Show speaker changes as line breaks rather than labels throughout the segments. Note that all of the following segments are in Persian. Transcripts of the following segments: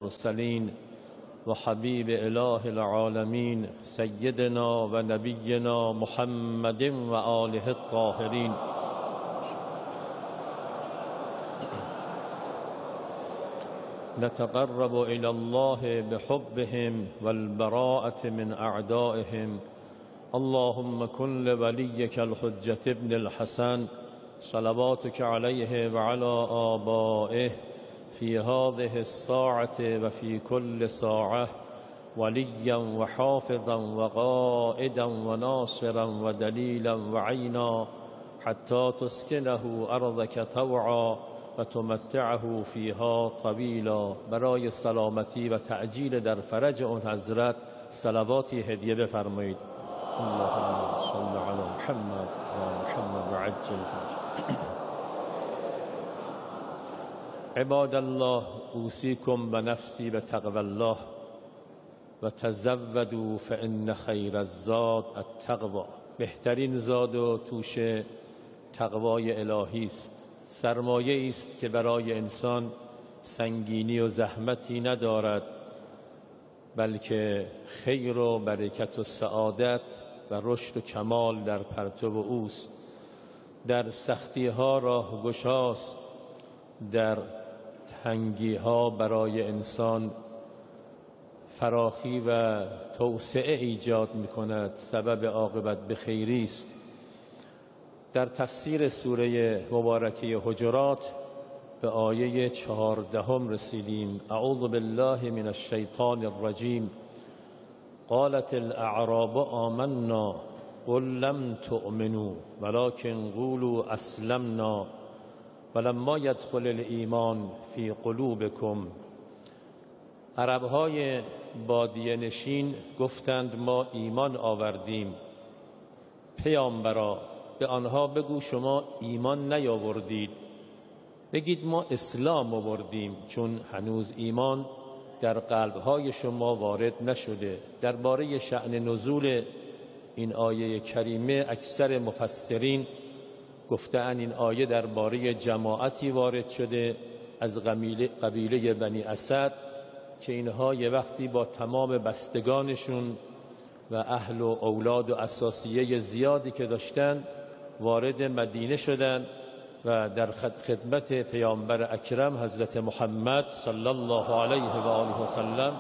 المرسلين وحبيب إله العالمين سيدنا ونبينا محمد وآله الطاهرين. نتقرب إلى الله بحبهم والبراءة من أعدائهم. اللهم كن لوليك الحجة ابن الحسن صلواتك عليه وعلى آبائه في هذه الساعة وفي كل ساعة وليا وحافظا وقائدا وناصرا ودليلا وعينا حتى تسكنه أرضك طوعا وتمتعه فيها طویلا. برای سلامتی و تعجیل در فرج اون حضرت صلواتی هدیه بفرمایید. اللهم صل علی محمد و محمد وعجل فرج. عباد الله، اوصیکم و نفسی به تقوی الله و تزودوا فان خیر الزاد التقوی. بهترین زاد و توشه تقوای الهی است. سرمایه است که برای انسان سنگینی و زحمتی ندارد، بلکه خیر و برکت و سعادت و رشد و کمال در پرتو اوست. در سختی ها راه گشاست، در تنگی ها برای انسان فراخی و توسعه ایجاد می کند، سبب عاقبت به خیری است. در تفسیر سوره مبارکه حجرات به آیه 14 رسیدیم. اعوذ بالله من الشیطان الرجیم. قالت الاعراب آمنا قل لم تؤمنوا ولكن قولوا اسلمنا ولما يدخل الایمان فی قلوبکم. عربهای بادیه نشین گفتند ما ایمان آوردیم. پیامبرا به آنها بگو شما ایمان نیاوردید، بگید ما اسلام آوردیم، چون هنوز ایمان در قلبهای شما وارد نشده. درباره شأن نزول این آیه کریمه اکثر مفسرین گفتند این آیه درباره جماعتی وارد شده از قبیله بنی اسد که اینها یه وقتی با تمام بستگانشون و اهل و اولاد و اساسیه زیادی که داشتند وارد مدینه شدند و در خدمت پیامبر اکرم حضرت محمد صلی الله علیه و آله و سلم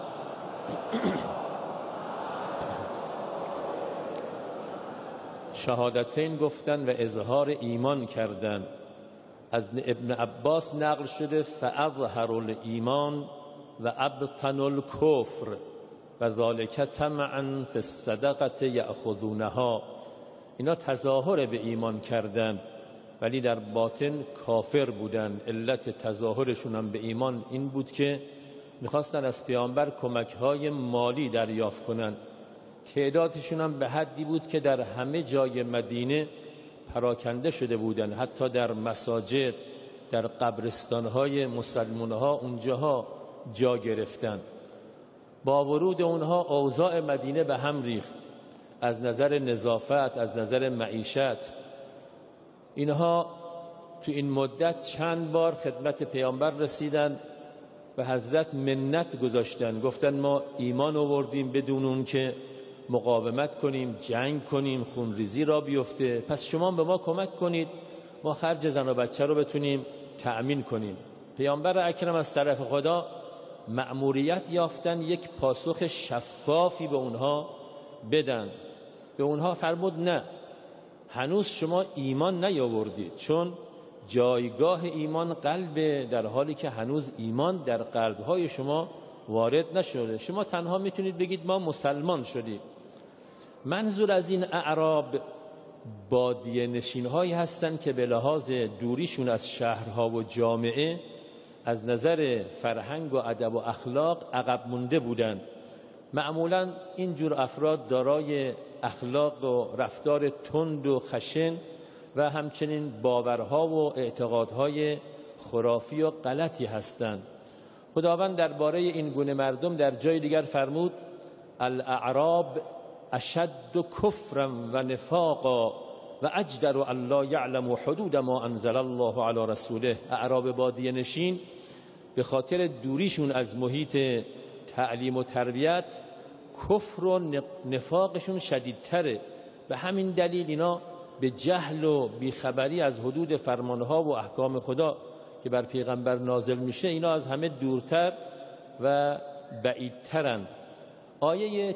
شهادتین گفتند و اظهار ایمان کردند. از ابن عباس نقل شده فاظهر الایمان و ابطن الکفر و ذالک طمعا فی الصدقه یأخذونها. اینا تظاهر به ایمان کردند ولی در باطن کافر بودند. علت تظاهرشون هم به ایمان این بود که میخواستن از پیامبر کمک‌های مالی دریافت کنند. تعدادشون هم به حدی بود که در همه جای مدینه پراکنده شده بودند، حتی در مساجد، در قبرستان‌های مسلمان‌ها اونجاها جا گرفتند. با ورود اونها اوضاع مدینه به هم ریخت، از نظر نظافت، از نظر معیشت. اینها تو این مدت چند بار خدمت پیامبر رسیدن و حضرت منت گذاشتن، گفتن ما ایمان آوردیم بدون اون که مقاومت کنیم، جنگ کنیم، خونریزی را بیفته، پس شما به ما کمک کنید ما خرج زن و بچه رو بتونیم تأمین کنیم. پیامبر اکرم از طرف خدا مأموریت یافتن یک پاسخ شفافی به اونها بدن. به اونها فرمود نه، هنوز شما ایمان نیاوردید، چون جایگاه ایمان قلبه، در حالی که هنوز ایمان در قلبهای شما وارد نشده. شما تنها میتونید بگید ما مسلمان شدیم. منظور از این اعراب بادیه نشین هایی هستند که به لحاظ دوریشون از شهرها و جامعه از نظر فرهنگ و ادب و اخلاق عقب مونده بودند. معمولا اینجور افراد دارای اخلاق و رفتار تند و خشن و همچنین باورها و اعتقادهای خرافی و غلطی هستند. خداوند درباره این گونه مردم در جای دیگر فرمود الاعراب اشد کفرا و نفاقا و اجدر ان لا یعلم حدود ما انزل الله علی رسوله. اعراب بادیه نشین به خاطر دوریشون از محیط تعلیم و تربیت کفر و نفاقشون شدیدتره. به همین دلیل اینا به جهل و بیخبری از حدود فرمانها و احکام خدا که بر پیغمبر نازل میشه اینا از همه دورتر و بعیدترند. آیه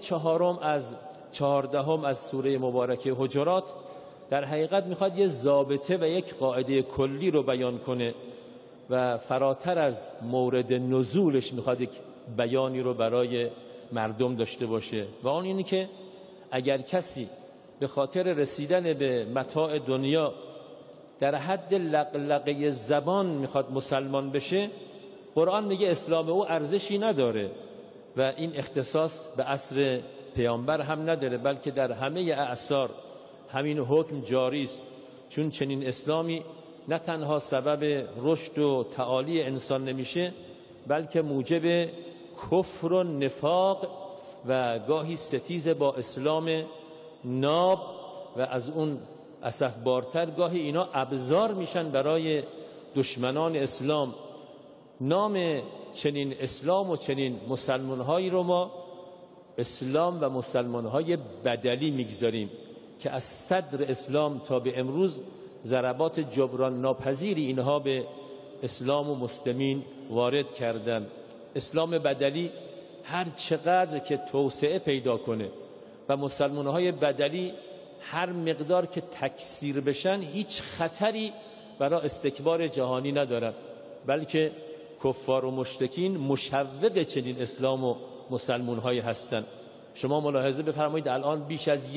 14 از سوره مبارکه حجرات در حقیقت میخواد یه ضابطه و یک قاعده کلی رو بیان کنه و فراتر از مورد نزولش میخواد یک بیانی رو برای مردم داشته باشه و اون اینه که اگر کسی به خاطر رسیدن به متاع دنیا در حد لقلقه زبان میخواد مسلمان بشه، قرآن میگه اسلام او ارزشی نداره و این اختصاص به عصر پیامبر هم نداره، بلکه در همه اعصار همین حکم جاری است. چون چنین اسلامی نه تنها سبب رشد و تعالی انسان نمیشه، بلکه موجب کفر و نفاق و گاهی ستیز با اسلام ناب و از اون اسف بارتر گاهی اینا ابزار میشن برای دشمنان اسلام. نام چنین اسلام و چنین مسلمانهایی رو ما اسلام و مسلمانهای بدلی میگذاریم که از صدر اسلام تا به امروز ضربات جبران ناپذیری اینها به اسلام و مسلمین وارد کردن. اسلام بدلی هر چقدر که توسعه پیدا کنه و مسلمانهای بدلی هر مقدار که تکثیر بشن هیچ خطری برای استکبار جهانی ندارن، بلکه کفار و مشرکین مشوق چنین اسلام و مسلمانهایی هستند. شما ملاحظه بفرمایید الان بیش از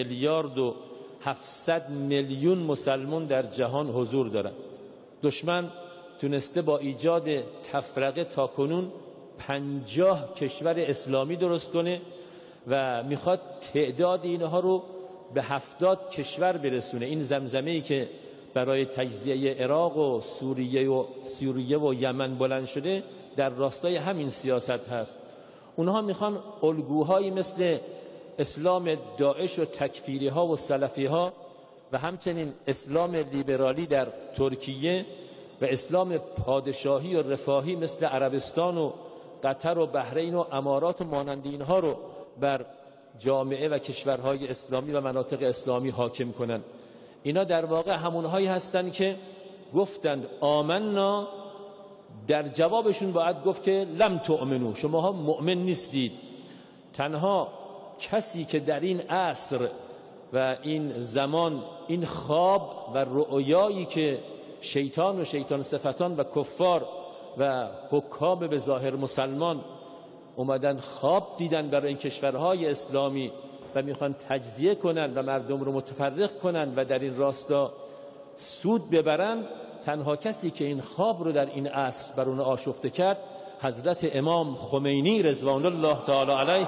1,700,000,000 مسلمان در جهان حضور دارند. دشمن تونسته با ایجاد تفرقه تا کنون 50 کشور اسلامی درست کنه و میخواد تعداد اینها رو به 70 کشور برسونه. این زمزمه‌ای که برای تجزیه عراق و سوریه و یمن بلند شده در راستای همین سیاست هست. اونها میخوان الگوهایی مثل اسلام داعش و تکفیری ها و سلفی ها و همچنین اسلام لیبرالی در ترکیه و اسلام پادشاهی و رفاهی مثل عربستان و قطر و بحرین و امارات و مانند اینها رو بر جامعه و کشورهای اسلامی و مناطق اسلامی حاکم کنند. اینا در واقع همونهایی هستند که گفتند آمنا، در جوابشون باید گفت که لم تؤمنو، شماها مؤمن نیستید. تنها کسی که در این عصر و این زمان این خواب و رؤیایی که شیطان و شیطان صفتان و کفار و حکام به ظاهر مسلمان اومدن خواب دیدن برای این کشورهای اسلامی و میخوان تجزیه کنن و مردم رو متفرق کنن و در این راستا سود ببرن، تنها کسی که این خواب رو در این عصر بر اون آشفته کرد حضرت امام خمینی رضوان الله تعالی علیه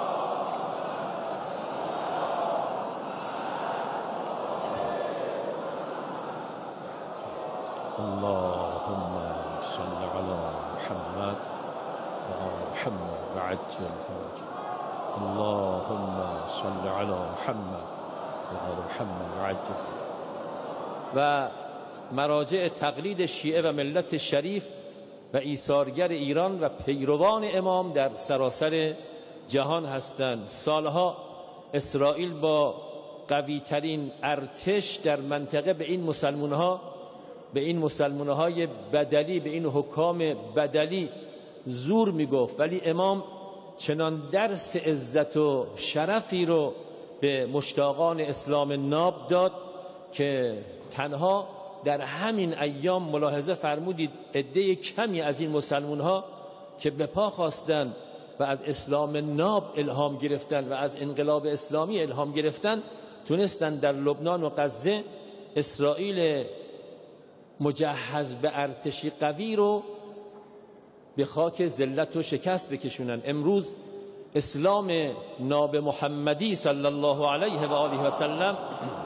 اللهم صل علی محمد و آل محمد و عجل فرجه. اللهم صل علی محمد و آل محمد و عجل. و مراجع تقلید شیعه و ملت شریف و ایثارگر ایران و پیروان امام در سراسر جهان هستند. سالها اسرائیل با قوی ترین ارتش در منطقه به این مسلمانهای بدلی، به این حکام بدلی زور میگفت، ولی امام چنان درس عزت و شرفی رو به مشتاقان اسلام ناب داد که تنها در همین ایام ملاحظه فرمودید عده کمی از این مسلمان‌ها که به پا خواستند و از اسلام ناب الهام گرفتند و از انقلاب اسلامی الهام گرفتند، تونستند در لبنان و غزه اسرائیل مجهز به ارتشی قوی رو به خاک ذلت و شکست بکشونن. امروز اسلام ناب محمدی صلی الله علیه و آله و سلم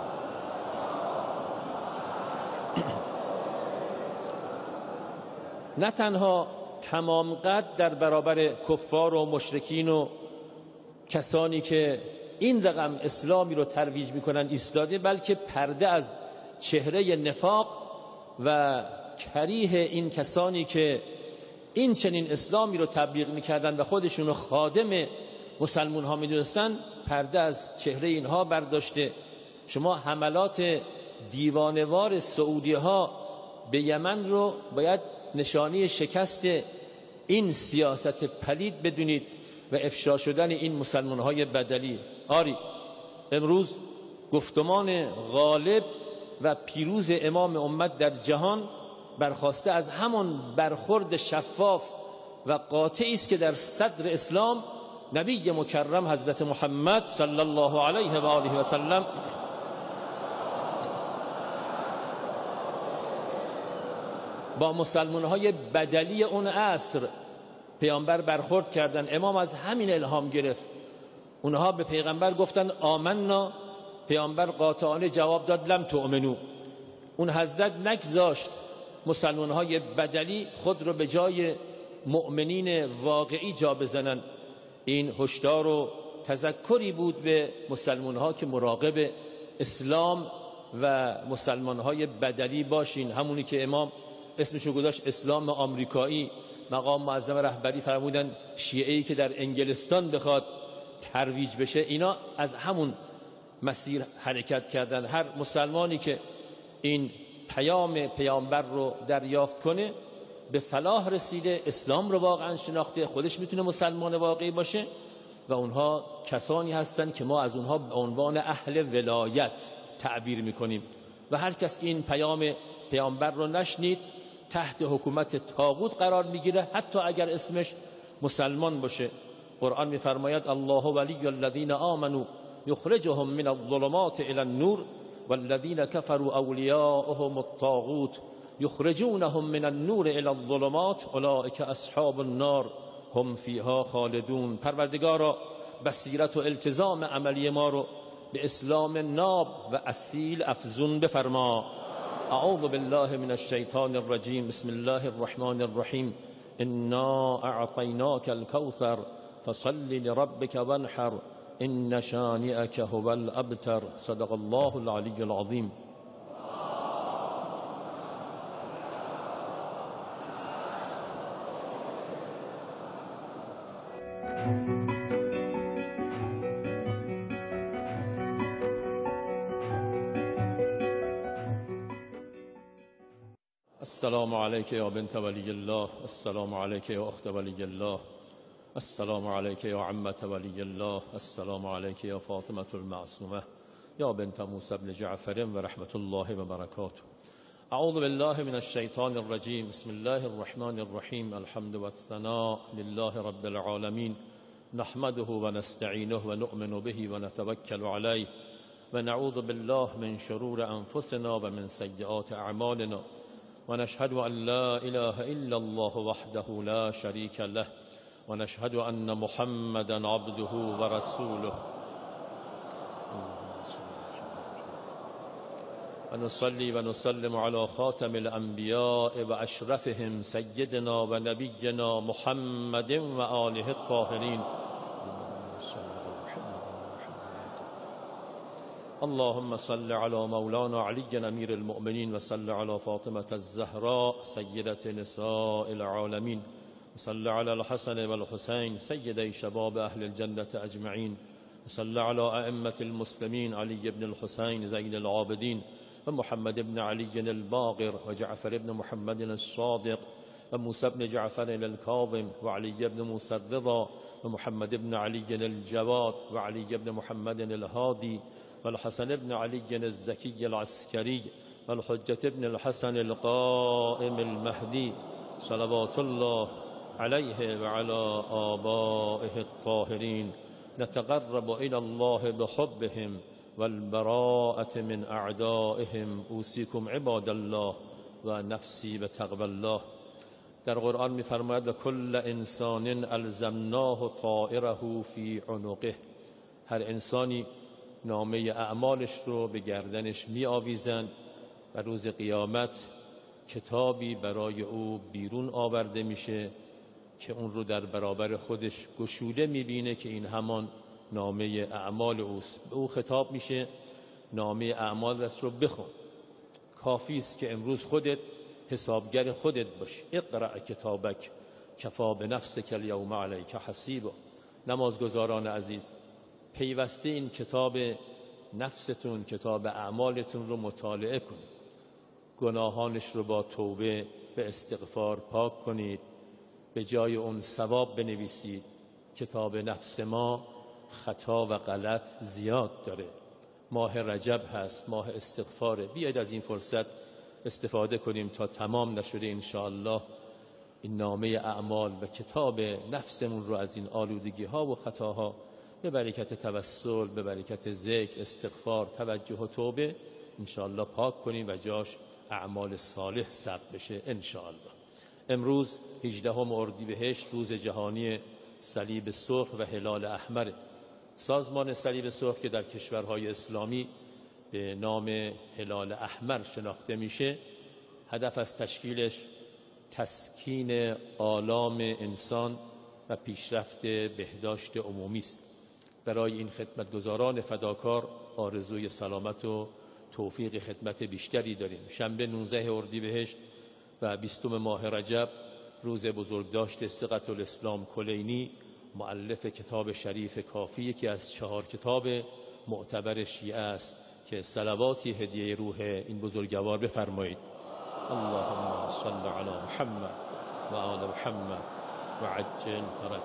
نه تنها تمام قد در برابر کفار و مشرکین و کسانی که این رقم اسلامی رو ترویج میکنن ایستاده، بلکه پرده از چهره نفاق و کریه این کسانی که این چنین اسلامی رو تبلیغ میکردن و خودشون رو خادم مسلمان ها میدونستن، پرده از چهره اینها برداشته. شما حملات دیوانوار سعودی ها به یمن رو باید نشانه شکست این سیاست پلید بدونید و افشا شدن این مسلمان های بدلی. آری امروز گفتمان غالب و پیروز امام امت در جهان برخواسته از همان برخورد شفاف و قاطعی است که در صدر اسلام نبی مکرم حضرت محمد صلی الله علیه و آله و سلم با مسلمان‌های بدلی اون عصر پیامبر برخورد کردن. امام از همین الهام گرفت. اونها به پیغمبر گفتن آمنا، پیامبر قاطعانه جواب داد لم تؤمنو. اون حضرت نگذاشت مسلمان‌های بدلی خود رو به جای مؤمنین واقعی جا بزنن. این هشدار و تذکری بود به مسلمان‌ها که مراقب اسلام و مسلمان‌های بدلی باشین. همونی که امام اسمشو گذاشت اسلام آمریکایی. مقام معظم رهبری فرمودن شیعه‌ای که در انگلستان بخواد ترویج بشه، اینا از همون مسیر حرکت کردن. هر مسلمانی که این پیام پیامبر رو دریافت کنه به فلاح رسیده، اسلام رو واقعا شناخته، خودش میتونه مسلمان واقعی باشه. و اونها کسانی هستن که ما از اونها به عنوان اهل ولایت تعبیر میکنیم. و هر کس که این پیام پیامبر رو نشنید تحت حکومت طاغوت قرار میگیره، حتی اگر اسمش مسلمان باشه. قرآن میفرماید الله ولی الذین آمنوا یخرجهم من الظلمات الی النور والذین کفروا اولیاءهم الطاغوت یخرجونهم من النور الی الظلمات اولئک اصحاب النار هم فیها خالدون. پروردگارا بصیرت و التزام عملی ما رو به اسلام ناب و اصیل افزون بفرما. اعوذ بالله من الشیطان الرجیم. بسم الله الرحمن الرحیم. انا اعطیناک الکوثر فصل لربک وانحر ان شانئک هو الابتر. صدق الله العلی العظیم. السلام علیک یا بنت ولی الله، السلام علیک یا اخت ولی الله، السلام علیک یا عمت ولی الله، السلام علیک یا فاطمة المعصومة یا بنت موسی بن جعفر و رحمت الله و برکاته. اعوذ بالله من الشیطان الرجیم. بسم الله الرحمن الرحیم. الحمد والثناء لله رب العالمین، نحمده و نستعینه و نؤمن به و نتوکل علیه و نعوذ بالله من شرور انفسنا و من سیئات اعمالنا ونشهد أن لا إله إلا الله وحده لا شريك له ونشهد أن محمدا عبده ورسوله ونصلي ونسلم على خاتم الأنبياء وأشرفهم سيدنا ونبينا محمد وآله الطاهرين. اللهم صل على مولانا علي أمير المؤمنين وصل على فاطمة الزهراء سيدة نساء العالمين وصل على الحسن والحسين سيدي شباب أهل الجنة أجمعين وصل على أئمة المسلمين علي بن الحسين زين العابدين ومحمد بن علي الباقر وجعفر بن محمد الصادق وموسى بن جعفر الكاظم وعلي بن موسى الرضا ومحمد بن علي الجواد وعلي بن محمد الهادي والحسن بن علي الزكي العسكري والحجة بن الحسن القائم المهدي صلوات الله عليه وعلى آبائه الطاهرين. نتقرب إلى الله بحبهم والبراءة من أعدائهم. أوصيكم عباد الله و نفسی بتقوى الله. در قرآن می‌فرماید و کل انسان الزمناه طائره فی عنقه. هر انسانی نامه اعمالش رو به گردنش می آویزن و روز قیامت کتابی برای او بیرون آورده میشه که اون رو در برابر خودش گشوده میبینه که این همان نامه اعمال اوست. به او خطاب میشه نامه اعمالت رو بخون. کافی است که امروز خودت حسابگر خودت باشی. اقرأ کتابک کفا بنفسک الیوم علیک حسیبا. نمازگزاران عزیز، پیوسته این کتاب نفستون، کتاب اعمالتون رو مطالعه کنید. گناهانش رو با توبه و استغفار پاک کنید، به جای اون ثواب بنویسید. کتاب نفس ما خطا و غلط زیاد داره. ماه رجب هست، ماه استغفاره. بیاید از این فرصت استفاده کنیم تا تمام نشده انشاءالله این نامه اعمال و کتاب نفسمون رو از این آلودگی ها و خطاها به برکت توسل، به برکت ذکر، استغفار، توجه و توبه انشاءالله پاک کنیم و جاش اعمال صالح ثبت بشه انشاءالله. امروز 18 اردیبهشت، روز جهانی صلیب سرخ و هلال احمر. سازمان صلیب سرخ که در کشورهای اسلامی به نام هلال احمر شناخته میشه، هدف از تشکیلش تسکین آلام انسان و پیشرفت بهداشت عمومی است. برای این خدمتگزاران فداکار آرزوی سلامت و توفیق خدمت بیشتری داریم. شنبه 19 اردیبهشت و 20 ماه رجب روز بزرگداشت ثقة الاسلام کلینی، مؤلف کتاب شریف کافی، یکی از 4 کتاب معتبر شیعه است که صلواتی هدیه روح این بزرگوار بفرمایید. اللهم صل علی محمد و آل محمد و عجل فرج.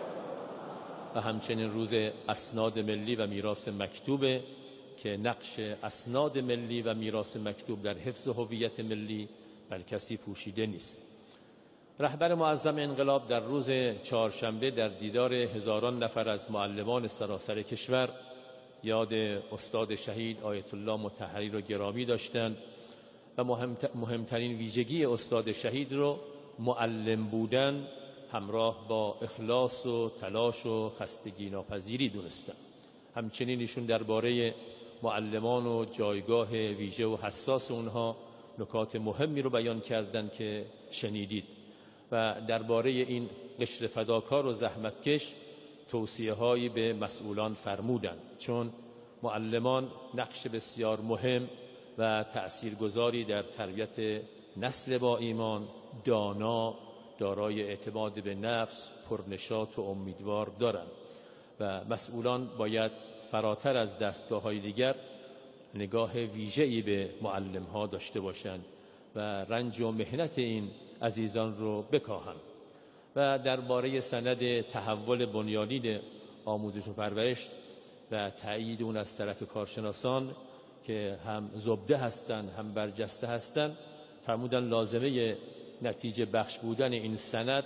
و همچنین روز اسناد ملی و میراث مکتوبه که نقش اسناد ملی و میراث مکتوب در حفظ هویت ملی بر کسی پوشیده نیست. رهبر معظم انقلاب در روز چهارشنبه در دیدار هزاران نفر از معلمان سراسر کشور یاد استاد شهید آیت الله مطهری را گرامی داشتند و مهمترین ویژگی استاد شهید رو معلم بودن همراه با اخلاص و تلاش و خستگی ناپذیری دونستند. همچنین ایشون درباره معلمان و جایگاه ویژه و حساس اونها نکات مهمی رو بیان کردند که شنیدید و درباره این قشر فداکار و زحمتکش توصیه هایی به مسئولان فرمودند، چون معلمان نقش بسیار مهم و تأثیرگذاری در تربیت نسل با ایمان، دانا، دارای اعتماد به نفس، پرنشاط و امیدوار دارند و مسئولان باید فراتر از دستگاه‌های دیگر نگاه ویژه‌ای به معلم‌ها داشته باشند و رنج و محنت این عزیزان رو بکاهند. و درباره سند تحول بنیادین آموزش و پرورش و تأیید اون از طرف کارشناسان که هم زبده هستند هم برجسته هستند فرمودن لازمه نتیجه بخش بودن این سند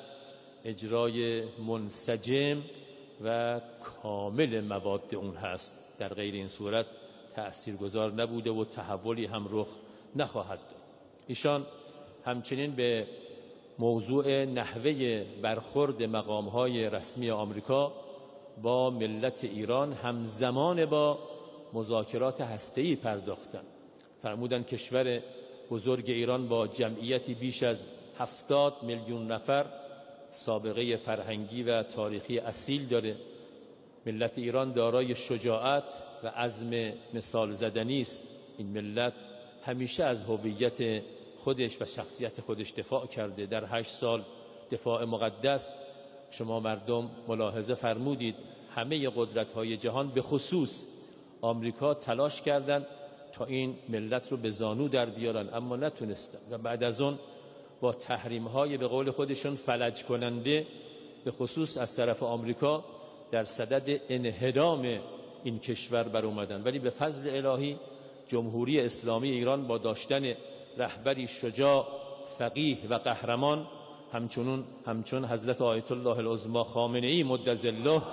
اجرای منسجم و کامل مواد اون هست. در غیر این صورت تأثیرگذار نبوده و تحولی هم رخ نخواهد داد. ایشان همچنین به موضوع نحوه برخورد مقام‌های رسمی آمریکا با ملت ایران همزمان با مذاکرات هسته‌ای پرداختند. فرمودند کشور بزرگ ایران با جمعیتی بیش از 70 میلیون نفر سابقه فرهنگی و تاریخی اصیل داره. ملت ایران دارای شجاعت و عزم مثال زدنی است. این ملت همیشه از هویت خودش و شخصیت خودش دفاع کرده. در 8 سال دفاع مقدس شما مردم ملاحظه فرمودید همه قدرت‌های جهان به خصوص آمریکا تلاش کردند تا این ملت رو به زانو در بیارن، اما نتونستن و بعد از اون با تحریم‌های به قول خودشون فلج کننده به خصوص از طرف آمریکا در صدد انهدام این کشور بر اومدن. ولی به فضل الهی جمهوری اسلامی ایران با داشتن رهبری شجاع، فقیه و قهرمان همچون حضرت آیت الله العظمی خامنه‌ای مدظ الله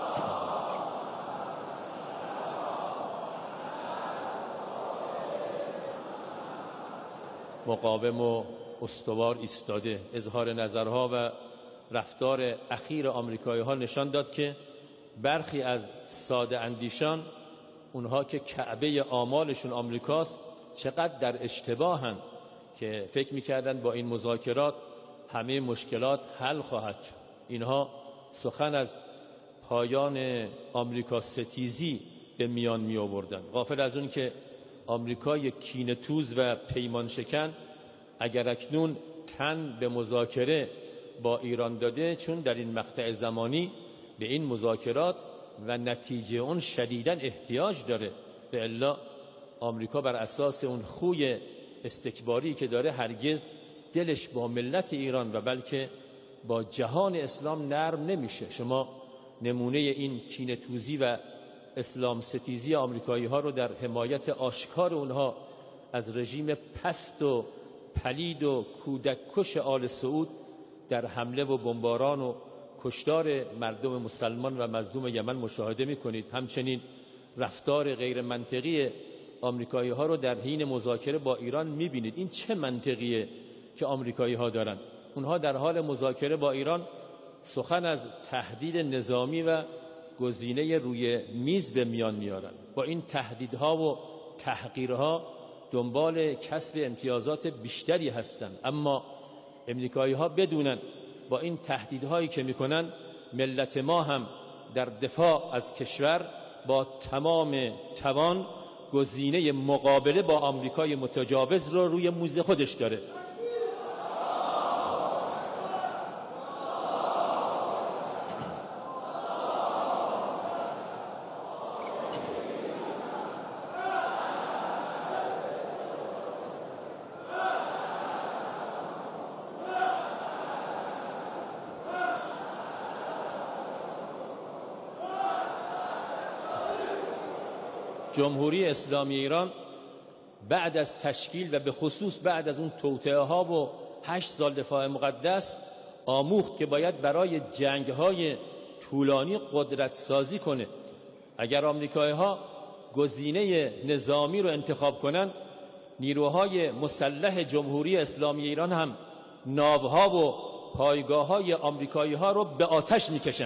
مقاوم و استوار ایستاده. اظهار نظرها و رفتار اخیر آمریکایی‌ها نشان داد که برخی از ساده اندیشان، اونها که کعبه آمالشون آمریکاست، چقدر در اشتباهن که فکر می‌کردن با این مذاکرات همه مشکلات حل خواهد شد. اینها سخن از پایان آمریکا ستیزی به میان می آوردن، غافل از اون که آمریکا یک کینه‌توز و پیمان شکن اگر اکنون تن به مذاکره با ایران داده، چون در این مقطع زمانی به این مذاکرات و نتیجه اون شدیداً احتیاج داره. و الا آمریکا بر اساس اون خوی استکباری که داره هرگز دلش با ملت ایران و بلکه با جهان اسلام نرم نمیشه. شما نمونه این کینه‌توزی و اسلام ستیزی آمریکایی ها رو در حمایت آشکار اونها از رژیم پست و پلید و کودک کش آل سعود در حمله و بمباران و کشتار مردم مسلمان و مظلوم یمن مشاهده می‌کنید. همچنین رفتار غیر منطقی آمریکایی ها رو در حین مذاکره با ایران می‌بینید. این چه منطقیه که آمریکایی ها دارن؟ اونها در حال مذاکره با ایران سخن از تهدید نظامی و گزینه روی میز به میان میارن. با این تهدیدها و تحقیرها دنبال کسب امتیازات بیشتری هستند، اما امریکایی ها بدونن با این تهدیدهایی که میکنن ملت ما هم در دفاع از کشور با تمام توان گزینه مقابله با آمریکای متجاوز رو روی میز خودش داره. جمهوری اسلامی ایران بعد از تشکیل و به خصوص بعد از اون توطئه ها و 8 سال دفاع مقدس آموخت که باید برای جنگ های طولانی قدرت سازی کنه. اگر آمریکایی ها گزینه نظامی رو انتخاب کنن، نیروهای مسلح جمهوری اسلامی ایران هم ناوها و پایگاه های آمریکایی ها رو به آتش میکشن.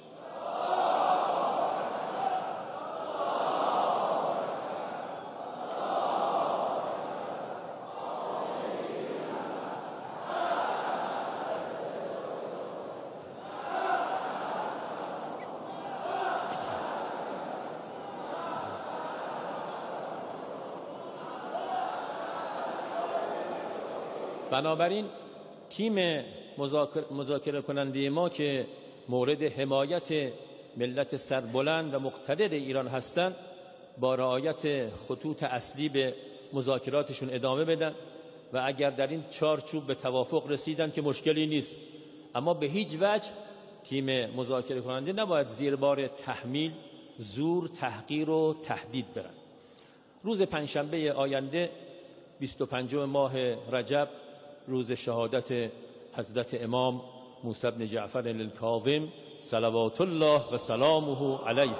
بنابراین تیم مذاکره کننده ما که مورد حمایت ملت سربلند و مقتدر ایران هستند با رعایت خطوط اصلی به مذاکراتشون ادامه بدن و اگر در این چارچوب به توافق رسیدن که مشکلی نیست، اما به هیچ وجه تیم مذاکره کننده نباید زیر بار تحمیل، زور، تحقیر و تهدید برن. روز پنجشنبه آینده 25 ماه رجب، روز شهادت حضرت امام موسی بن جعفر الکاظم صلوات الله و سلامه علیه.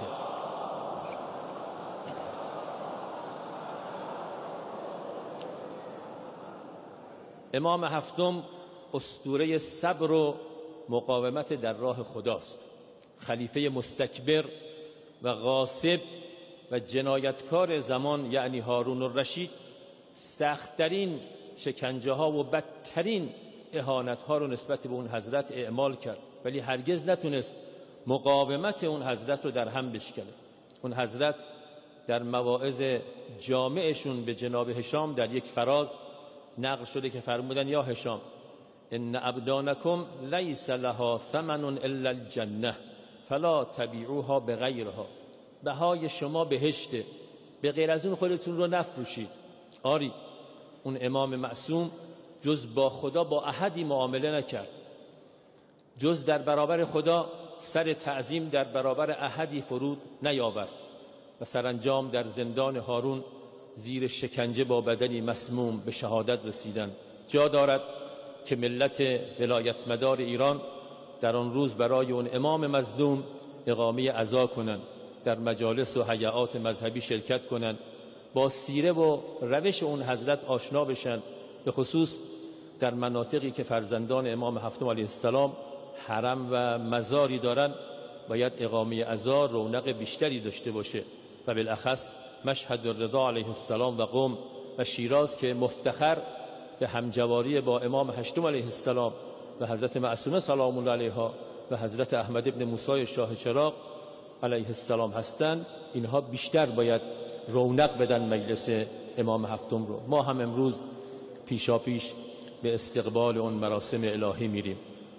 امام هفتم اسطوره صبر و مقاومت در راه خداست. خلیفه مستکبر و غاصب و جنایتکار زمان یعنی هارون الرشید سخت‌ترین شکنجه ها و بدترین اهانت ها رو نسبت به اون حضرت اعمال کرد، ولی هرگز نتونست مقاومت اون حضرت رو در هم بشکنه. اون حضرت در مواعظ جامعشون به جناب هشام در یک فراز نقل شده که فرمودن یا هشام ان ابدانکم لیس لها ثمن الا الجنه فلا تبیعوها بغیرها. بهای شما بهشته، به غیر از اون خودتون رو نفروشید. آری، اون امام معصوم جز با خدا با احدی معامله نکرد، جز در برابر خدا سر تعظیم در برابر احدی فرود نیاورد و سرانجام در زندان هارون زیر شکنجه با بدنی مسموم به شهادت رسیدند. جا دارد که ملت ولایت مدار ایران در آن روز برای اون امام مظلوم اقامه عزا کنند، در مجالس و هیئات مذهبی شرکت کنند، با سیره و روش اون حضرت آشنا بشن، به خصوص در مناطقی که فرزندان امام هفتم علیه السلام حرم و مزاری دارن. باید اقامه عزا رونق بیشتری داشته باشه و بالاخص مشهد الرضا علیه السلام و قم و شیراز که مفتخر به همجواری با امام هشتم علیه السلام و حضرت معصومه سلام الله علیها و حضرت احمد ابن موسی شاه چراغ علیه السلام هستند. اینها بیشتر باید رونق بدن مجلس امام هفتم رو. ما هم امروز پیشاپیش به استقبال اون مراسم الهی میریم.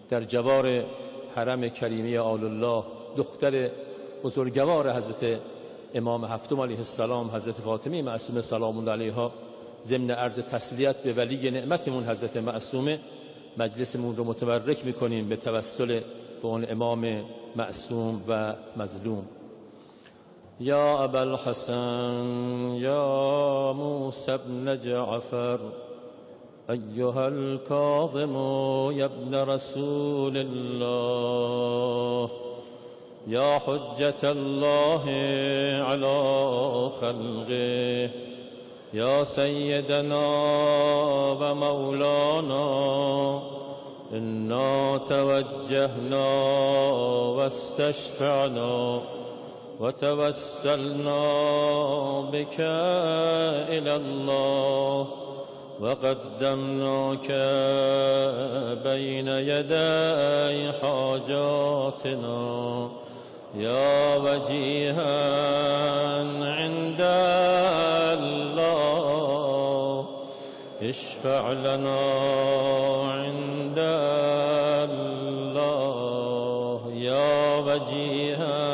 در جوار حرم کریمه آل الله، دختر بزرگوار حضرت امام هفتم علیه السلام، حضرت فاطمه معصومه سلام الله علیها، ضمن عرض تسلیت به ولی نعمتمون حضرت معصومه مجلسمون رو متبرک میکنیم به توسل به اون امام معصوم و مظلوم. یا ابا الحسن یا موسی بن جعفر ایها الكاظم یا ابن رسول الله یا حجة الله علی خلقه یا سیدنا و مولانا انا توجهنا واستشفعنا وتوسلنا بك إلى الله وقدمناك بين يدي حاجاتنا يا وجيها عند الله اشفع لنا عند الله يا وجيها.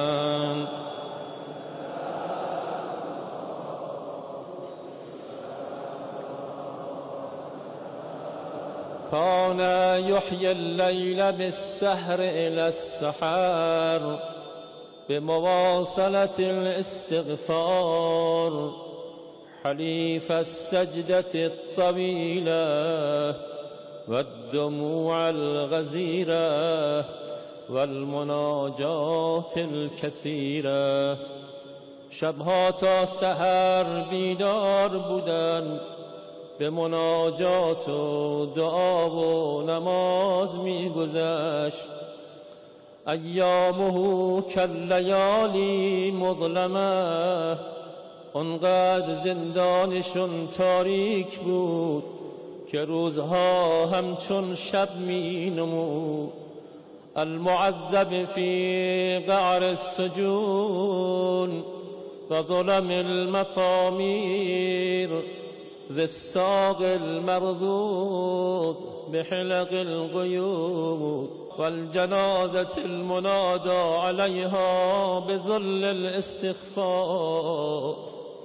كان يحيي الليل بالسهر إلى السحر بمواصلة الاستغفار حليف السجدة الطويلة والدموع الغزيرة والمناجات الكثيرة. شبها تا سحر بیدار بودن، به مناجات و دعا و نماز می‌گذشت. ایامه کاللیالی مظلمه، انقدر زندانشون تاریک بود که روزها همچون شب می‌نمود. المعذب فی قعر السجون و ظلم المطامیر ذي الساق المرضوض بحلق القيود والجنازة المنادى عليها بذل الاستغفار.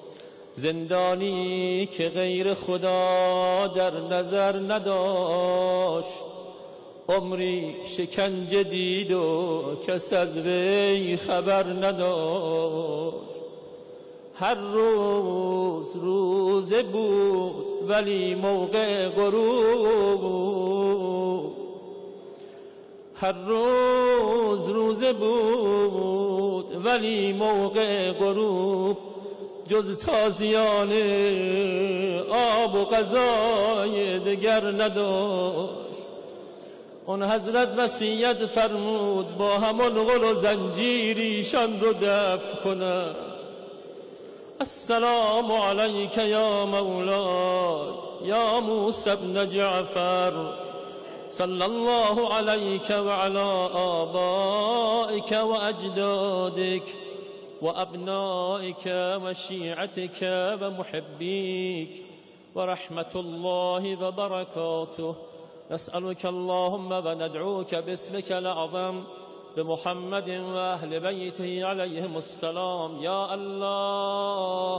زندانی که غیر خدا در نظر نداشت، عمری شکنجه دید و کس از وی خبر نداشت. هر روز روزه بود ولی موقع غروب بود. هر روز روزه بود ولی موقع غروب جز تازیان آب و غذای دگر نداشت. اون حضرت وصیت فرمود با همون غل و زنجیریشان رو دفع کنن. السلام عليك يا مولاي يا موسى بن جعفر صلى الله عليك وعلى آبائك وأجدادك وأبنائك وشيعتك ومحبيك ورحمة الله وبركاته. نسألك اللهم وندعوك باسمك الأعظم بمحمد وأهل بيته عليهم السلام. يا الله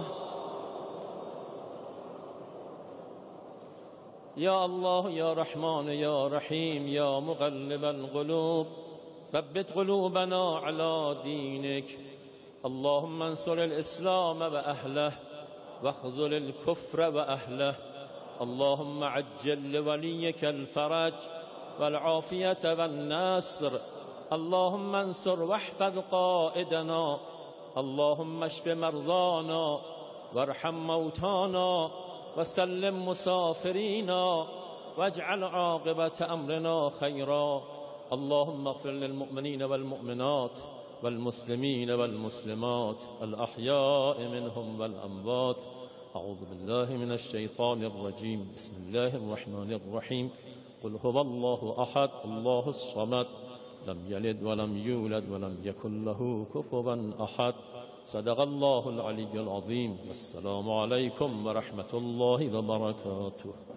يا الله يا رحمن يا رحيم يا مقلب القلوب ثبت قلوبنا على دينك. اللهم انصر الإسلام وأهله واخذل الكفر وأهله. اللهم عجل لوليك الفرج والعافية والنصر. اللهم انصر واحفظ قائدنا. اللهم اشف مرضانا وارحم موتانا وسلم مسافرينا واجعل عاقبة أمرنا خيرا. اللهم اغفر للمؤمنين والمؤمنات والمسلمين والمسلمات الأحياء منهم والأموات. أعوذ بالله من الشيطان الرجيم. بسم الله الرحمن الرحيم. قل هو الله أحد الله الصمد لم يلد ولم يولد ولم يكن له كفوا أحد. صدق الله العلي العظيم. والسلام عليكم ورحمة الله وبركاته.